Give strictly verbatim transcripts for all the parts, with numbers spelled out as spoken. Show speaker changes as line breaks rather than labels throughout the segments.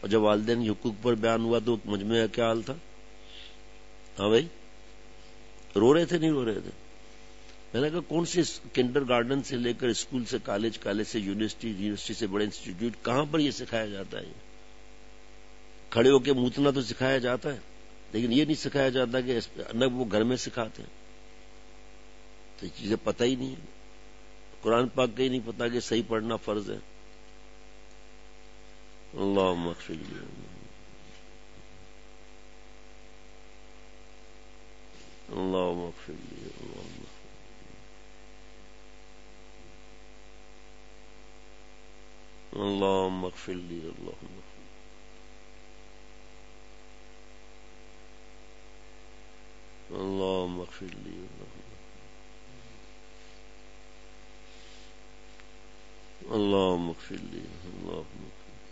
اور جب والدین کے حقوق پر بیان ہوا تو مجمع کا کیا حال تھا؟ ہاں بھائی، رو رہے تھے نہیں رو رہے تھے؟ میں نے کہا کون سے کنڈر گارڈن سے لے کر اسکول سے کالج، کالج سے یونیورسٹی، یونیورسٹی سے بڑے انسٹیٹیوٹ، کہاں پر یہ سکھایا جاتا ہے؟ کھڑے ہو کے موتنا تو سکھایا جاتا ہے، لیکن یہ نہیں سکھایا جاتا کہ نہ وہ گھر میں سکھاتے ہیں. تو یہ چیزیں پتہ ہی نہیں ہے. قرآن پاک کا ہی نہیں پتا کہ صحیح پڑھنا فرض ہے. اللہم اغفر لی، اللہم اغفر لی، اللہم اللہم اغفر لی، اللہم اللہم اغفر لی، اللہم اغفر لی، اللہم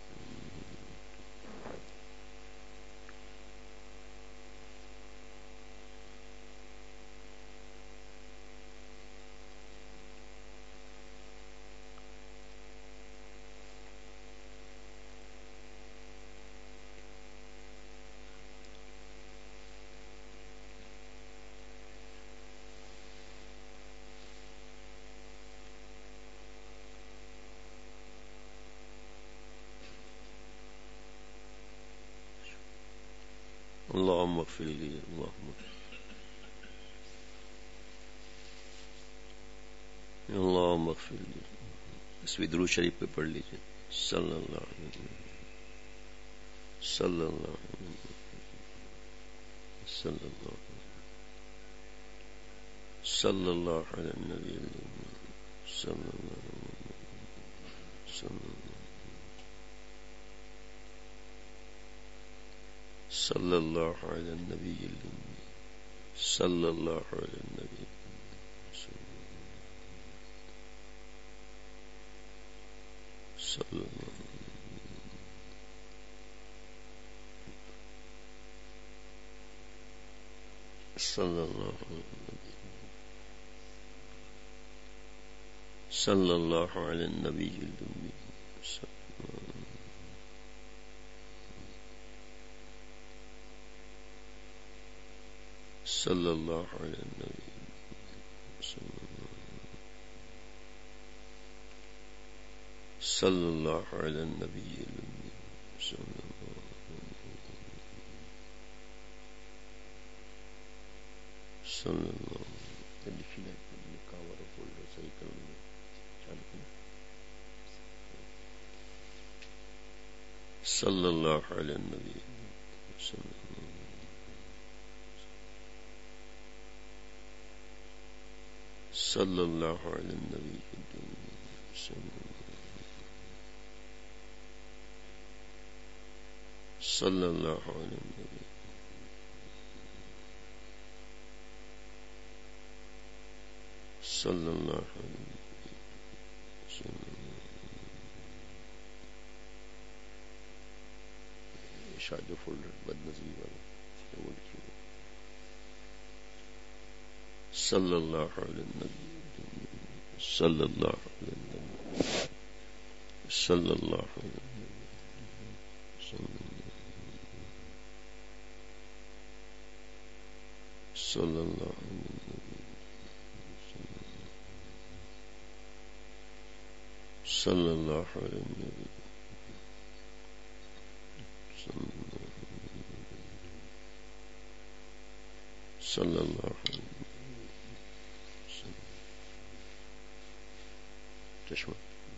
اللہم اغفر لی، اللہم اللہم اغفر لی. اس میں درود شریف پہ پڑھ لیجیے. صلی اللہ علیہ وسلم، صلی اللہ علیہ وسلم، صلی اللہ صلی اللہ علیہ النبی، صلی اللہ صلی اللہ صلی اللہ علیہ النبی، صلی اللہ علیہ النبی، صلی اللہ صلی اللہ علیہ النبی، صلی اللہ علیہ النبی، صلی اللہ علیہ النبی، صلی اللہ علیہ النبی، صلی اللہ صلی اللہ علیہ النبی، صلی اللہ علیہ النبی، صلی اللہ علیہ النبی، صلی اللہ علیہ شاید جو فولڈر بد نظری والا وہ لکھیے. صلی اللہ علیہ النبی، صلی اللہ علیہ النبی، صلی اللہ علیہ النبی، صلی اللہ علیہ النبی، صلی اللہ علیہ النبی، صلی اللہ علیہ چشمہ.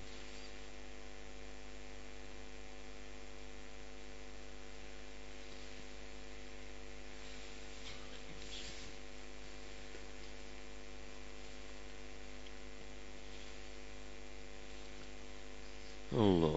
اللہ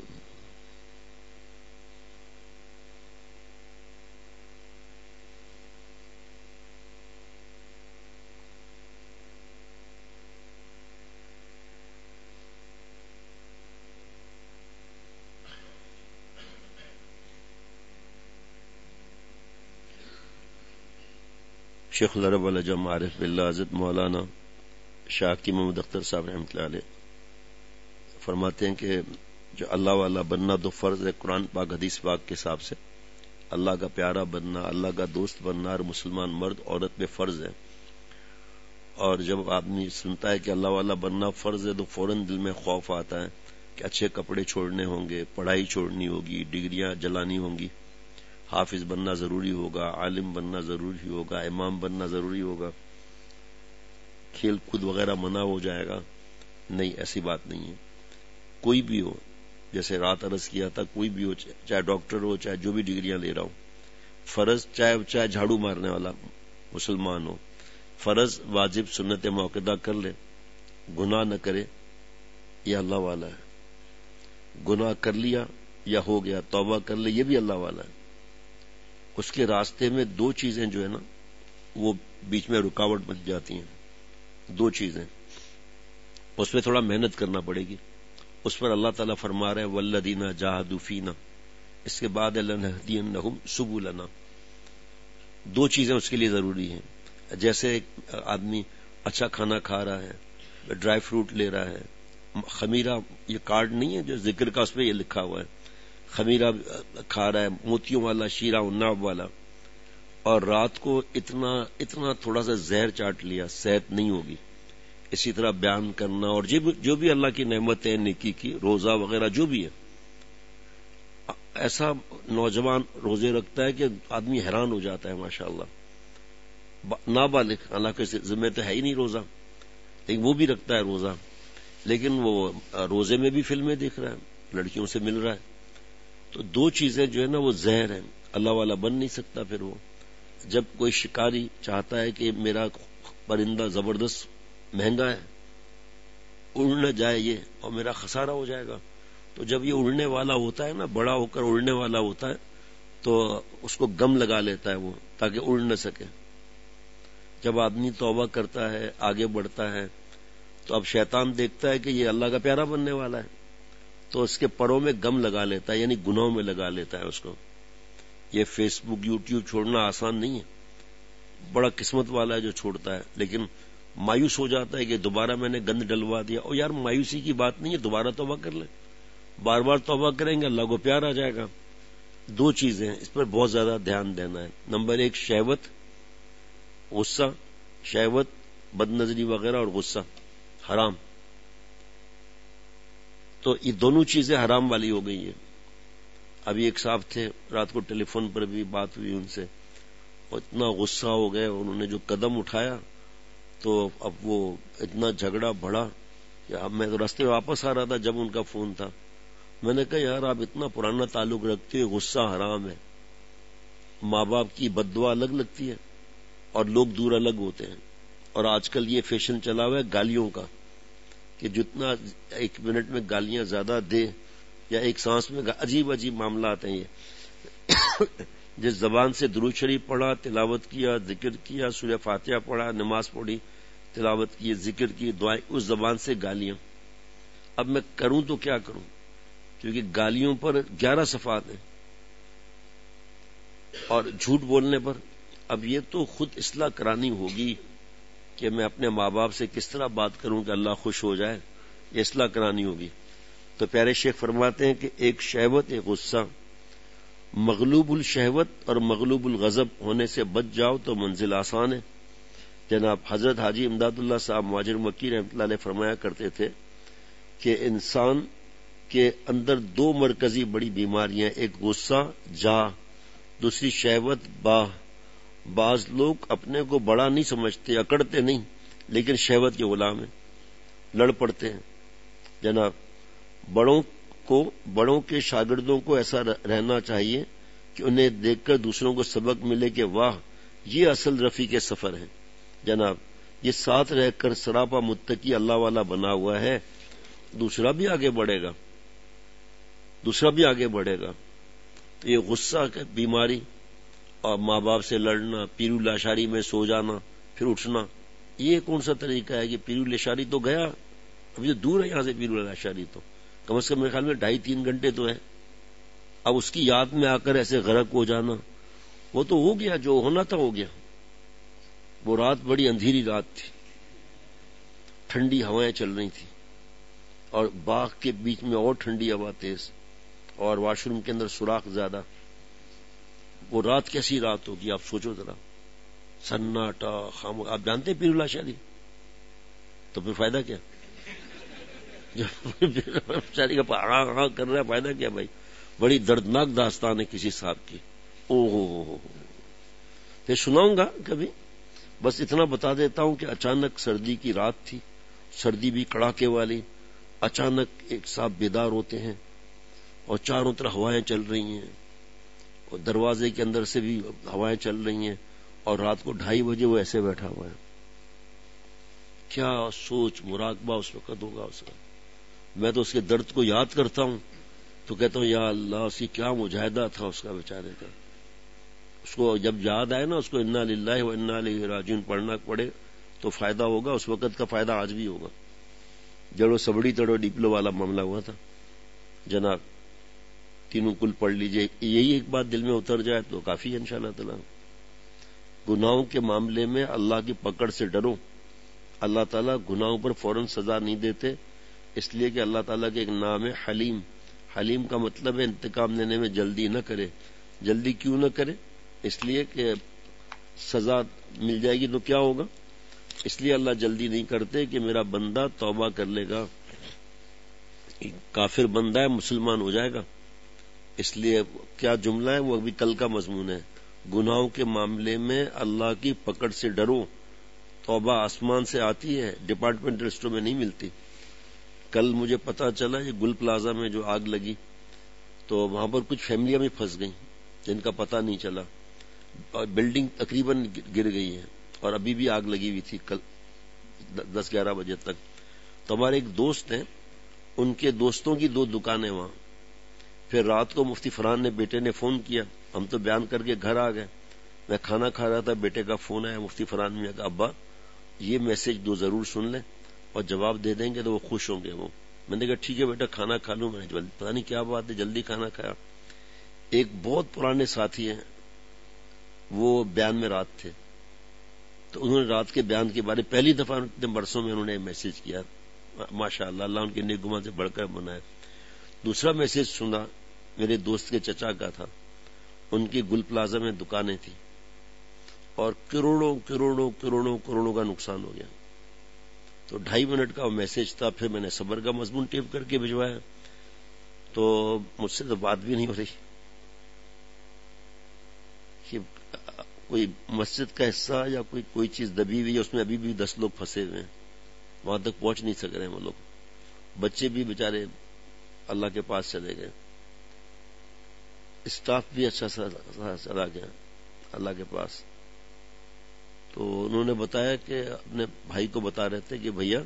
شیخ العرب العجم عارف باللہ حضرت مولانا شاہ کی محمد اختر صاحب رحمۃ اللہ علیہ فرماتے ہیں کہ جو اللہ والا بننا تو فرض ہے قرآن پاک حدیث پاک کے حساب سے. اللہ کا پیارا بننا, اللہ کا دوست بننا ہر مسلمان مرد عورت پہ فرض ہے. اور جب آدمی سنتا ہے کہ اللہ والا بننا فرض ہے تو فوراً دل میں خوف آتا ہے کہ اچھے کپڑے چھوڑنے ہوں گے, پڑھائی چھوڑنی ہوگی, ڈگریاں جلانی ہوں گی, حافظ بننا ضروری ہوگا, عالم بننا ضروری ہوگا, امام بننا ضروری ہوگا, کھیل کود وغیرہ منع ہو جائے گا. نہیں, ایسی بات نہیں ہے. کوئی بھی ہو, جیسے رات عرض کیا تھا, کوئی بھی ہو, چاہے ڈاکٹر ہو, چاہے جو بھی ڈگریاں لے رہا ہو, فرض چاہے چاہے جھاڑو مارنے والا مسلمان ہو, فرض واجب سنت موقدہ کر لے, گناہ نہ کرے, یہ اللہ والا ہے. گناہ کر لیا یا ہو گیا, توبہ کر لے, یہ بھی اللہ والا ہے. اس کے راستے میں دو چیزیں جو ہے نا وہ بیچ میں رکاوٹ بن جاتی ہیں. دو چیزیں, اس پہ تھوڑا محنت کرنا پڑے گی. اس پر اللہ تعالیٰ فرما رہے ہیں والذین جاہدوا فینا, اس کے بعد لنہدینہم سبلنا. دو چیزیں اس کے لیے ضروری ہیں. جیسے ایک آدمی اچھا کھانا کھا رہا ہے, ڈرائی فروٹ لے رہا ہے, خمیرہ, یہ کارڈ نہیں ہے جو ذکر کا, اس پہ یہ لکھا ہوا ہے خمیرہ کھا رہا ہے, موتیوں والا, شیرہ عناب والا, اور رات کو اتنا اتنا تھوڑا سا زہر چاٹ لیا, صحت نہیں ہوگی. اسی طرح بیان کرنا اور جو بھی اللہ کی نعمت ہے, نیکی کی, روزہ وغیرہ جو بھی ہے, ایسا نوجوان روزے رکھتا ہے کہ آدمی حیران ہو جاتا ہے ماشاءاللہ. نابالغ, اللہ کے ذمہ تو ہے ہی نہیں روزہ, لیکن وہ بھی رکھتا ہے روزہ, لیکن وہ روزے میں بھی فلمیں دیکھ رہا ہے, لڑکیوں سے مل رہا ہے. تو دو چیزیں جو ہے نا وہ زہر ہیں, اللہ والا بن نہیں سکتا. پھر وہ جب کوئی شکاری چاہتا ہے کہ میرا پرندہ زبردست مہنگا ہے, اڑ نہ جائے یہ اور میرا خسارہ ہو جائے گا, تو جب یہ اڑنے والا ہوتا ہے نا, بڑا ہو کر اڑنے والا ہوتا ہے, تو اس کو گم لگا لیتا ہے وہ تاکہ اڑ نہ سکے. جب آدمی توبہ کرتا ہے, آگے بڑھتا ہے, تو اب شیطان دیکھتا ہے کہ یہ اللہ کا پیارا بننے والا ہے, تو اس کے پروں میں گم لگا لیتا ہے, یعنی گناہوں میں لگا لیتا ہے اس کو. یہ فیس بک, یوٹیوب چھوڑنا آسان نہیں ہے, بڑا قسمت والا ہے جو چھوڑتا ہے, لیکن مایوس ہو جاتا ہے کہ دوبارہ میں نے گند ڈلوا دیا. اور یار مایوسی کی بات نہیں ہے, دوبارہ توبہ کر لیں, بار بار توبہ کریں گے اللہ کو پیار آ جائے گا. دو چیزیں اس پر بہت زیادہ دھیان دینا ہے. نمبر ایک شہوت, غصہ, شہوت, بد نظری وغیرہ, اور غصہ حرام. تو یہ دونوں چیزیں حرام والی ہو گئی ہیں. ابھی ایک صاحب تھے, رات کو ٹیلی فون پر بھی بات ہوئی ان سے, اور اتنا غصہ ہو گئے, انہوں نے جو قدم اٹھایا تو اب وہ اتنا جھگڑا بڑھا کہ اب میں تو راستے واپس آ رہا تھا جب ان کا فون تھا. میں نے کہا یار آپ اتنا پرانا تعلق رکھتے ہو, غصہ حرام ہے, ماں باپ کی بد دعا الگ لگتی ہے اور لوگ دور الگ ہوتے ہیں. اور آج کل یہ فیشن چلا ہوا ہے گالیوں کا, کہ جتنا ایک منٹ میں گالیاں زیادہ دے یا ایک سانس میں, عجیب عجیب معاملات ہیں یہ. جس زبان سے درود شریف پڑھا, تلاوت کیا, ذکر کیا, سورہ فاتحہ پڑھا, نماز پڑھی, تلاوت کی, ذکر کی, دعائیں, اس زبان سے گالیاں. اب میں کروں تو کیا کروں, کیونکہ گالیوں پر گیارہ صفات ہیں, اور جھوٹ بولنے پر اب یہ تو خود اصلاح کرانی ہوگی کہ میں اپنے ماں باپ سے کس طرح بات کروں کہ اللہ خوش ہو جائے, یہ اصلاح کرانی ہوگی. تو پیارے شیخ فرماتے ہیں کہ ایک شہوت, ایک غصہ, مغلوب الشہوت اور مغلوب الغضب ہونے سے بچ جاؤ تو منزل آسان ہے. جناب حضرت حاجی امداد اللہ صاحب مہاجر مکی رحمۃ اللہ علیہ فرمایا کرتے تھے کہ انسان کے اندر دو مرکزی بڑی بیماریاں, ایک غصہ جا, دوسری شہوت با. بعض لوگ اپنے کو بڑا نہیں سمجھتے, اکڑتے نہیں, لیکن شہوت کے غلام ہیں, لڑ پڑتے ہیں. جناب بڑوں کو, بڑوں کے شاگردوں کو ایسا رہنا چاہیے کہ انہیں دیکھ کر دوسروں کو سبق ملے کہ واہ یہ اصل رفیق سفر ہے. جناب یہ ساتھ رہ کر سراپا متقی اللہ والا بنا ہوا ہے, دوسرا بھی آگے بڑھے گا, دوسرا بھی آگے بڑھے گا. تو یہ غصہ کی بیماری اور ماں باپ سے لڑنا, پیرو لاشاری میں سو جانا پھر اٹھنا, یہ کون سا طریقہ ہے؟ کہ پیرو لاشاری تو گیا, ابھی تو دور ہے یہاں سے پیرو لاشاری, تو کم از کم میرے خیال میں ڈھائی تین گھنٹے تو ہے. اب اس کی یاد میں آ کر ایسے غرق ہو جانا, وہ تو ہو گیا, جو ہونا تھا ہو گیا. وہ رات بڑی اندھیری رات تھی, ٹھنڈی ہوائیں چل رہی تھی, اور باغ کے بیچ میں اور ٹھنڈی ہوا تیز، اور واش روم کے اندر سوراخ زیادہ. وہ رات کیسی رات ہوگی آپ سوچو ذرا، سناٹا خاموش. آپ جانتے ہیں پیر اللہ شادی، تو پھر فائدہ کیا؟ شادی کا ہاں ہاں کر رہا ہے، فائدہ کیا بھائی؟ بڑی دردناک داستان ہے کسی صاحب کی. او ہو ہو پھر سناؤں گا کبھی. بس اتنا بتا دیتا ہوں کہ اچانک سردی کی رات تھی، سردی بھی کڑاکے والی. اچانک ایک صاحب بیدار ہوتے ہیں اور چاروں طرف ہوائیں چل رہی ہیں، اور دروازے کے اندر سے بھی ہوائیں چل رہی ہیں، اور رات کو ڈھائی بجے وہ ایسے بیٹھا ہوا ہے. کیا سوچ مراقبہ اس وقت ہوگا اس کا. میں تو اس کے درد کو یاد کرتا ہوں تو کہتا ہوں یا اللہ، اس کی کیا مجاہدہ تھا اس کا بیچارے کا. اس کو جب یاد آئے نا اس کو انا للہ و انا الیہ راجعون پڑھنا پڑے تو فائدہ ہوگا. اس وقت کا فائدہ آج بھی ہوگا. جڑو سبڑی تڑو ڈپلو والا معاملہ ہوا تھا جناب، تینوں کل پڑھ لیجئے. یہی ایک بات دل میں اتر جائے تو کافی ہے انشاءاللہ تعالی. گناہوں کے معاملے میں اللہ کی پکڑ سے ڈرو. اللہ تعالیٰ گناہوں پر فوراً سزا نہیں دیتے، اس لیے کہ اللہ تعالیٰ کے ایک نام ہے حلیم. حلیم کا مطلب ہے انتقام لینے میں جلدی نہ کرے. جلدی کیوں نہ کرے؟ اس لیے کہ سزا مل جائے گی تو کیا ہوگا. اس لیے اللہ جلدی نہیں کرتے کہ میرا بندہ توبہ کر لے گا. کافر بندہ ہے مسلمان ہو جائے گا. اس لیے کیا جملہ ہے وہ ابھی کل کا مضمون ہے. گناہوں کے معاملے میں اللہ کی پکڑ سے ڈرو. توبہ آسمان سے آتی ہے، ڈپارٹمنٹل اسٹور میں نہیں ملتی. کل مجھے پتا چلا یہ گل پلازا میں جو آگ لگی تو وہاں پر کچھ فیملیاں بھی پھنس گئیں جن کا پتہ نہیں چلا، اور بلڈنگ تقریباً گر گئی ہے، اور ابھی بھی آگ لگی ہوئی تھی کل دس گیارہ بجے تک. تو ہمارے ایک دوست ہیں، ان کے دوستوں کی دو دکانیں وہاں. پھر رات کو مفتی فرحان نے بیٹے نے فون کیا، ہم تو بیان کر کے گھر آ گئے. میں کھانا کھا رہا تھا، بیٹے کا فون آیا. مفتی فرحان نے کہا ابا یہ میسج دو ضرور سن لیں اور جواب دے دیں گے تو وہ خوش ہوں گے. وہ میں نے کہا ٹھیک ہے بیٹا کھانا کھا لوں. میں نے پتا نہیں کیا بات ہے جلدی کھانا کھایا. ایک بہت پرانے ساتھی ہیں، وہ بیان میں رات تھے، تو انہوں نے رات کے بیان کے بارے پہلی دفعہ اتنے برسوں میں انہوں نے میسج کیا. ماشاء اللہ اللہ ان کے نیک گمان سے بڑھ کر بنائے. دوسرا میسج سنا میرے دوست کے چچا کا تھا. ان کی گل پلازا میں دکانیں تھیں اور کروڑوں کروڑوں کروڑوں کروڑوں کا نقصان ہو گیا. تو ڈھائی منٹ کا وہ میسج تھا. پھر میں نے صبر کا مضمون ٹیپ کر کے بھجوایا، تو مجھ سے تو بات بھی نہیں ہو رہی کہ کوئی مسجد کا حصہ یا کوئی کوئی چیز دبی ہوئی ہے، اس میں ابھی بھی دس لوگ پھنسے ہوئے ہیں، وہاں تک پہنچ نہیں سک رہے ہیں وہ لوگ. بچے بھی بےچارے اللہ کے پاس چلے گئے، اسٹاف بھی اچھا چلا گیا اللہ کے پاس. تو انہوں نے بتایا کہ اپنے بھائی کو بتا رہے تھے کہ بھیا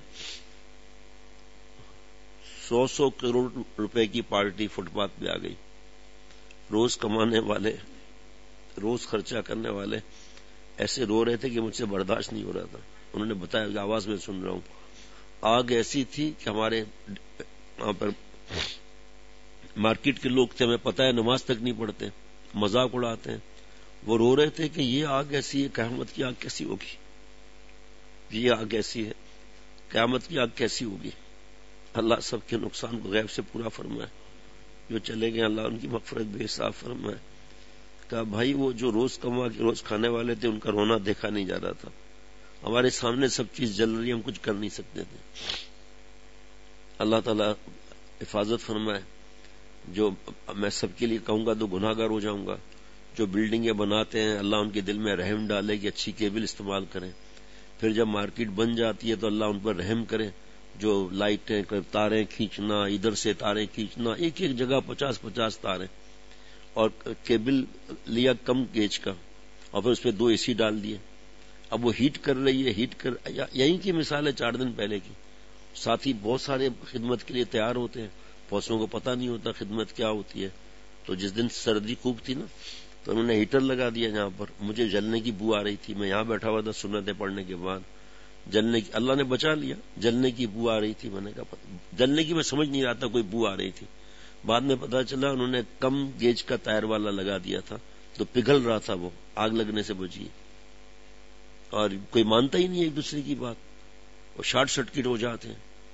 سو سو کروڑ روپے کی پارٹی فٹ پاتھ پہ آ گئی. روز کمانے والے، روز خرچہ کرنے والے ایسے رو رہے تھے کہ مجھ سے برداشت نہیں ہو رہا تھا. انہوں نے بتایا، آواز میں سن رہا ہوں. آگ ایسی تھی کہ ہمارے وہاں پر مارکیٹ کے لوگ تھے، ہمیں پتہ ہے نماز تک نہیں پڑھتے، مذاق اڑاتے ہیں. وہ رو رہے تھے کہ یہ آگ ایسی ہے، قیامت کی آگ کیسی ہوگی. یہ آگ ایسی ہے، قیامت کی آگ کیسی ہوگی. اللہ سب کے نقصان کو غیب سے پورا فرمائے. جو چلے گئے اللہ ان کی مغفرت بے حساب فرمائے. کہا بھائی وہ جو روز کما کے روز کھانے والے تھے ان کا رونا دیکھا نہیں جا رہا تھا. ہمارے سامنے سب چیز جل رہی ہے، ہم کچھ کر نہیں سکتے تھے. اللہ تعالیٰ حفاظت فرمائے. جو میں سب کے لیے کہوں گا تو گناہ گار ہو جاؤں گا. جو بلڈنگیں بناتے ہیں اللہ ان کے دل میں رحم ڈالے کہ اچھی کیبل استعمال کریں. پھر جب مارکیٹ بن جاتی ہے تو اللہ ان پر رحم کرے. جو لائٹیں تاریں کھینچنا، ادھر سے تاریں کھینچنا، ایک ایک جگہ پچاس پچاس تاریں، اور کیبل لیا کم گیج کا اور پھر اس پہ دو اے سی ڈال دیے. اب وہ ہیٹ کر رہی ہے، ہیٹ کر یہیں کی مثال ہے چار دن پہلے کی. ساتھی بہت سارے خدمت کے لیے تیار ہوتے ہیں، پوسوں کو پتہ نہیں ہوتا خدمت کیا ہوتی ہے. تو جس دن سردی خوب تھی نا تو انہوں نے ہیٹر لگا دیا جہاں پر. مجھے جلنے کی بو آ رہی تھی، میں یہاں بیٹھا ہوا تھا سنتیں پڑھنے کے بعد. جلنے کی اللہ نے بچا لیا. جلنے کی بو آ رہی تھی، میں نے کہا جلنے کی میں سمجھ نہیں رہا تھا کوئی بو آ رہی تھی. بعد میں پتا چلا انہوں نے کم گیج کا ٹائر والا لگا دیا تھا تو پگھل رہا تھا، وہ آگ لگنے سے بچی. اور کوئی مانتا ہی نہیں ایک دوسرے کی بات، وہ شارٹ سرکٹ ہو جاتے ہیں.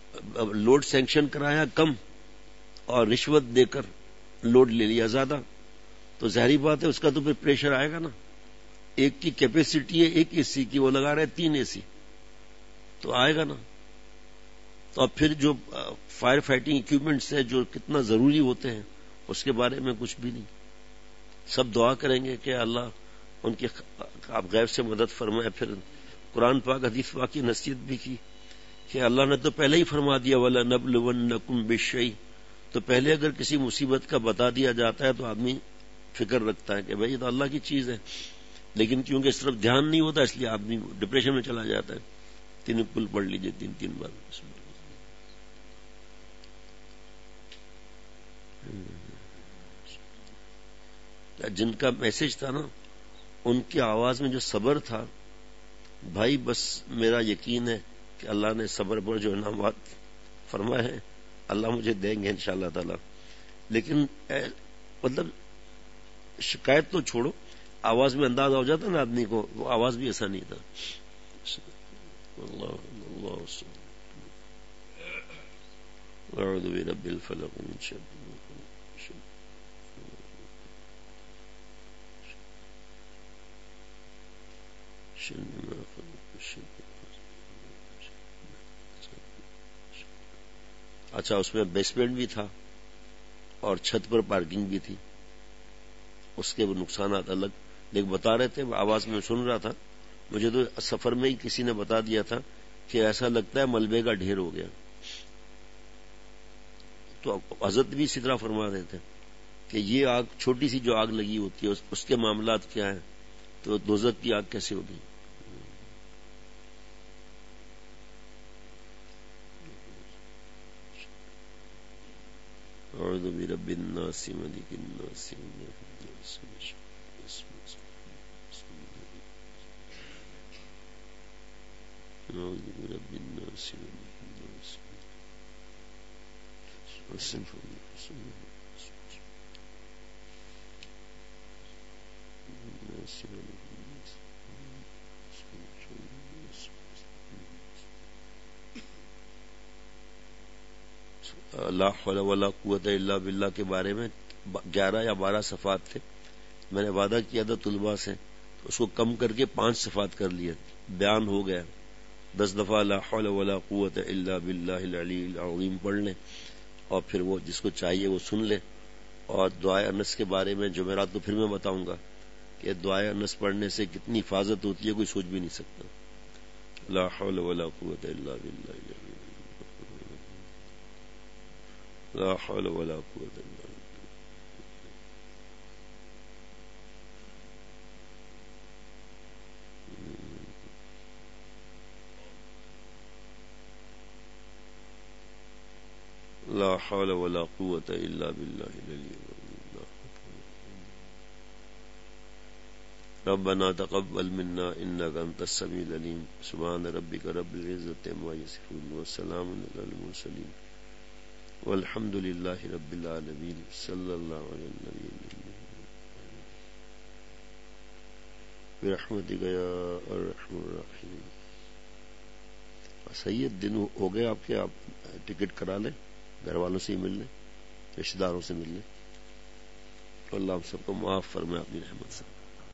لوڈ سینکشن کرایا کم اور رشوت دے کر لوڈ لے لیا زیادہ، تو ظاہری بات ہے اس کا تو پھر پریشر آئے گا نا. ایک کی کیپیسٹی ہے ایک اے سی کی، وہ لگا رہے تین اے سی، تو آئے گا نا. تو اب پھر جو فائر فائٹنگ اکوپمنٹس ہیں جو کتنا ضروری ہوتے ہیں اس کے بارے میں کچھ بھی نہیں. سب دعا کریں گے کہ اللہ ان کی آپ غیب سے مدد فرمائے. پھر قرآن پاک حدیث پاک کی نصیحت بھی کی کہ اللہ نے تو پہلے ہی فرما دیا وَلَنَبْلُوَنَّكُمْ بِالشَّيْءٍ، تو پہلے اگر کسی مصیبت کا بتا دیا جاتا ہے تو آدمی فکر رکھتا ہے کہ بھائی یہ تو اللہ کی چیز ہے، لیکن کیونکہ اس طرف دھیان نہیں ہوتا اس لیے آدمی ڈپریشن میں چلا جاتا ہے. تین کل پڑھ لیجیے تین تین بار. جن کا میسج تھا نا ان کی آواز میں جو صبر تھا، بھائی بس میرا یقین ہے کہ اللہ نے صبر پر جو انعامات فرمائے ہیں اللہ مجھے دیں گے انشاءاللہ تعالی. لیکن مطلب شکایت تو چھوڑو، آواز میں اندازہ ہو جاتا نا آدمی کو، وہ آواز بھی ایسا نہیں تھا. اللہ اللہ اعوذ برب الفلق من شر اچھا اس میں بیسمنٹ بھی تھا اور چھت پر پارکنگ بھی تھی، اس کے نقصانات الگ. لیکن بتا رہے تھے آواز میں سن رہا تھا، مجھے تو سفر میں ہی کسی نے بتا دیا تھا کہ ایسا لگتا ہے ملبے کا ڈھیر ہو گیا. تو حضرت بھی اسی طرح فرما رہے تھے کہ یہ آگ چھوٹی سی جو آگ لگی ہوتی ہے اس کے معاملات کیا ہیں، تو دوزخ کی آگ کیسے ہوگی. اعوذ برب الناس ملک الناس اعوذ برب الناس ملک الناس لا حول ولا قوت الا باللہ کے بارے میں گیارہ یا بارہ صفات تھے. میں نے وعدہ کیا تھا طلباء سے، اس کو کم کر کے پانچ صفات کر لیے، بیان ہو گیا. دس دفعہ لا حول ولا قوت الا باللہ العلی العظیم پڑھ لیں، اور پھر وہ جس کو چاہیے وہ سن لے. اور دعائے انس کے بارے میں جمعرات تو پھر میں بتاؤں گا کہ دعائے انس پڑھنے سے کتنی حفاظت ہوتی ہے کوئی سوچ بھی نہیں سکتا. لا حول ولا قوت الا باللہ العلی لا حول ولا قوت الا باللہ. لا حول ولا قوت الا باللہ العلی العظیم. ربنا تقبل منا انك انت السميع العليم. سبحان ربك رب العزة عما يصفون وسلام على المرسلين والحمد لله رب العالمين. صلی اللہ علیہ النبی برحمتک یا ارحم الراحمین. سید دن ہو گئے آپ کے، آپ ٹکٹ کرا لیں، گھر والوں سے ہی مل لیں، رشتہ داروں سے مل لیں. اللہ ہم سب کو معاف فرمائے اپنی رحمت سے.